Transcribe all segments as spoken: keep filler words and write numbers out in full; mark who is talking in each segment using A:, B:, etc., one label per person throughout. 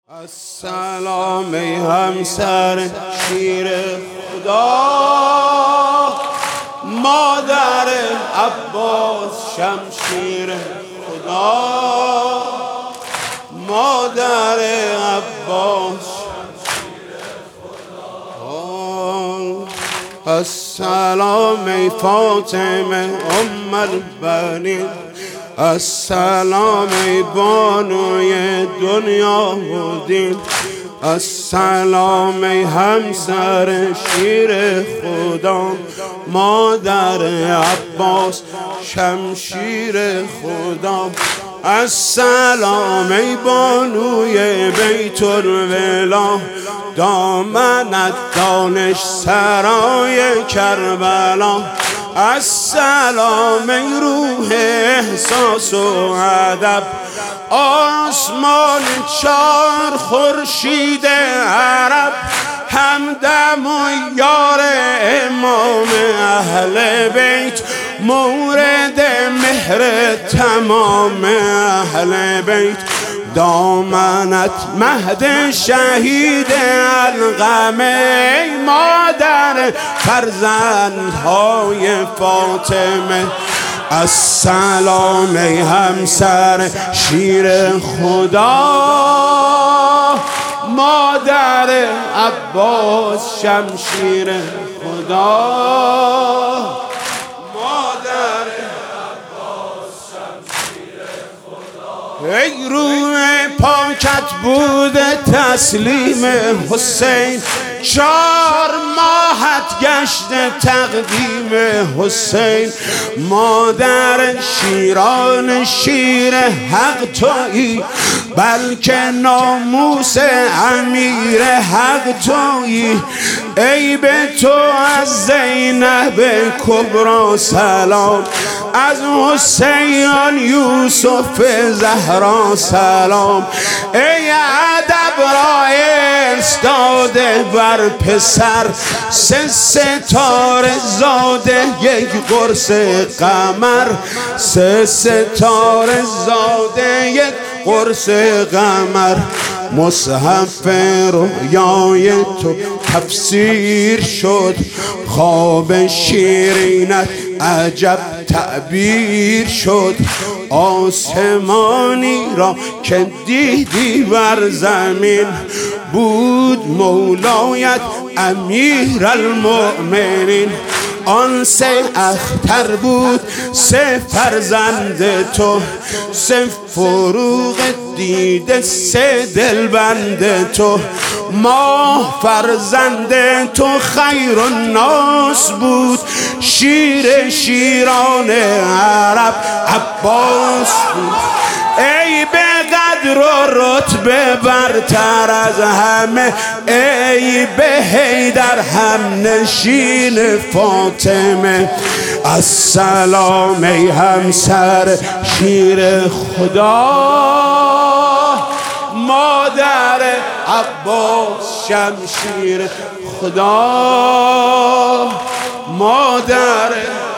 A: السلام ای همسر شیر خدا، مادر عباس شمشیر خدا، مادر عباس شمشیر خدا. السلام ای فاطمه ام البنین، السلام ای بانوی دنیا و دین، السلام ای همسر شیر خدا، مادر عباس شمشیر خدا. السلام ای بانوی بیت الولا، دامنت دانش سرای کربلا. السلام ای روح احساس و ادب، آسمان چار خورشید عرب، همدم و یار امام اهل بیت، مورد مهر تمام اهل بیت. دامنت مهد شهید القم، ای مادر فرزندهای فاطمه. السلام ای همسر شیر خدا، مادر عباس شمشیر خدا، مادر عباس شمشیر خدا. ای روح پاکت بود تسلیم حسین، چار ماهت گشت تقدیم حسین. مادر شیران شیر حق تویی، بلکه ناموس امیر حق تویی. ای به تو از زینب کبرا سلام، از حسین یوسف زهرا سلام. ای ادب را استاده بر پسر، سه ستاره زاده یک قرص قمر، سه ستاره زاده یک قرص قمر. مصحف رویای تو تفسیر شد، خواب شیرینت عجب تعبیر شد. آسمانی را که دیدی بر زمین، بود مولایت امیر المؤمنین. آن سه اختر بود سه فرزند تو، سه فروغ دیده سه دلبند تو. ما فرزند تو خیر الناس بود، شیر شیران عرب عباس بود. ای به قدر و رتبه برتر از همه، ای به حیدر هم نشین فاطمه. السلام ای همسر شیر خدا، مادر عباس شمشیر خدا، مادر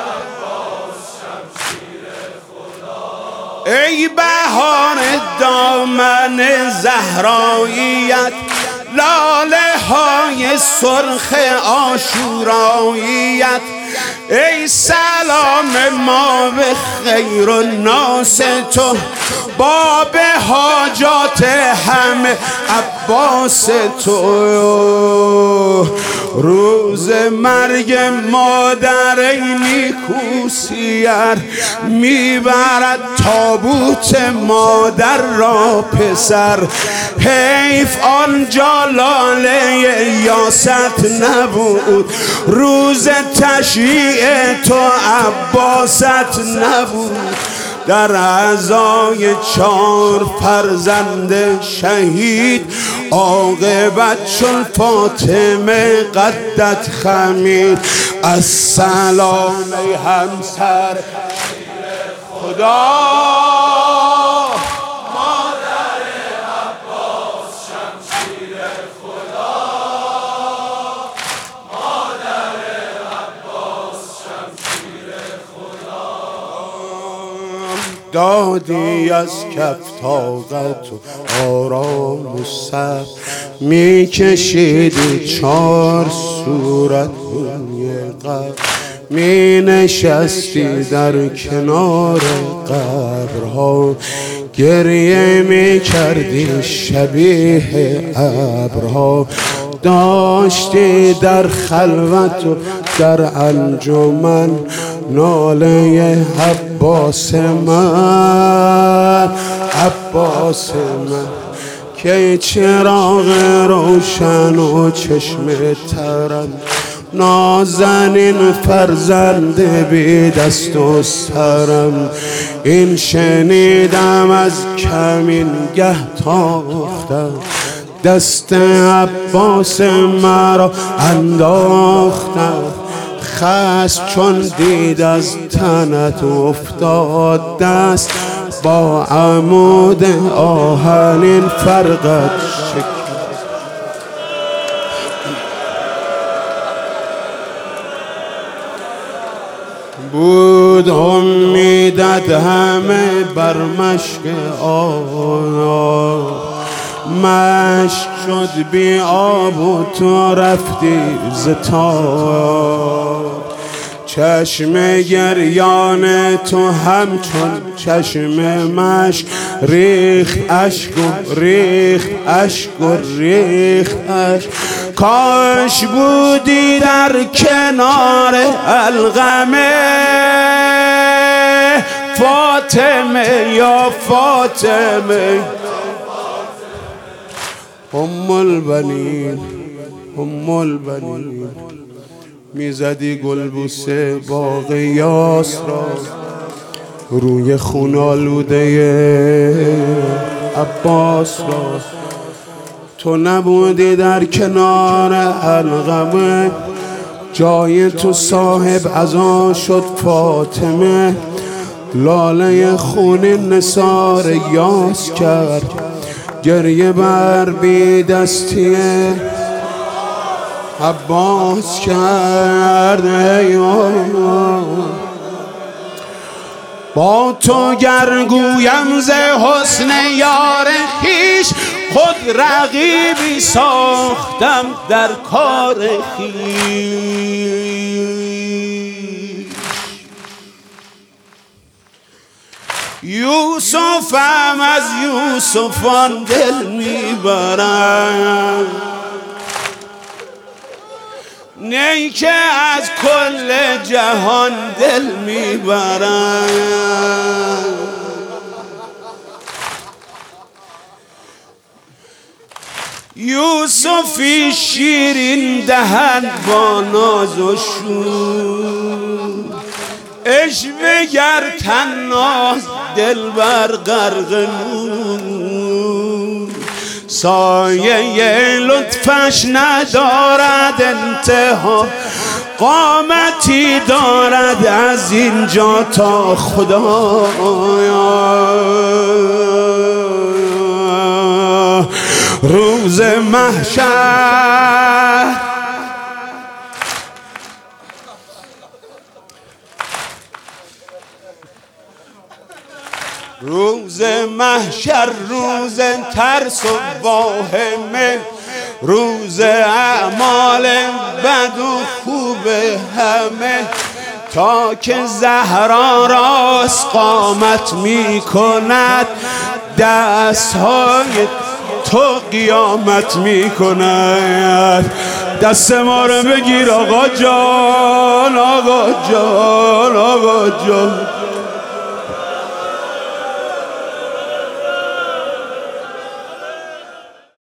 A: ای بهار دامن زهراییت، لاله های سرخ عاشوراییت. ای سلام ما به خیر الناس تو، باب حاجات همه عباس تو. روز مرگ مادر ای نیکو سیر، میبرد تابوت مادر را پسر. حیف آنجا لاله یاست نبود، روز تشییع تو عباست نبود. در عزای چار فرزند شهید، عاقبت چون فاطمه قدت خمید. السلام ای همسر خدا، مادر عباس شمشیر خدا، مادر عباس شمشیر خدا. دادی از کف طاقت و آرام و صبر میکشیدی چار صورت قبر می نشستی در کنار قبرها گریه می کردی شبیه ابرها داشتی در خلوت و در انجمن ناله عباس من عباس من که چراغ روشن و چشم ترم نازنین فرزند بی دست و سرم این شنیدم از کمین گه تاختم دست عباس مرا انداختم خشم چون دید از تنت افتاد دست با عمود آهنین فرقت شکل بود امیدت همه بر مشک آن مشک شد بی آب و تو رفتی ز تاب چشم گریان تو همچون چشم مشک ریخت اشک و ریخت اشک و ریخت اشک کاش بودی در کنار القمه فاطمه یا فاطمه ام البنین ام البنین میزدی گلبوسه باغ یاس را روی خون آلوده عباس را تو نبودی در کنار القمه جای تو صاحب عزا شد فاطمه لاله خون نثار یاس کرد گریه بر بی دستی عباس کرد با تو گرگویم ز حسن یار خویش خود رقیبی ساختم در کار خویش یوسفم از یوسفان دل میبرم نه که از کل جهان دل میبرم یوسفی شیرین دهن با ناز و شور عشوه گر طناز دلبر غرق نور سایه لطفش ندارد انتها قامتی دارد از اینجا تا خدایا روز محشر روز محشر روز ترس و واهمه روز اعمال بد و خوب همه تا که زهرا راست قامت می کند دستهای تو قیامت می کند دست ما رو بگیر آقا جان آقا جان آقا جان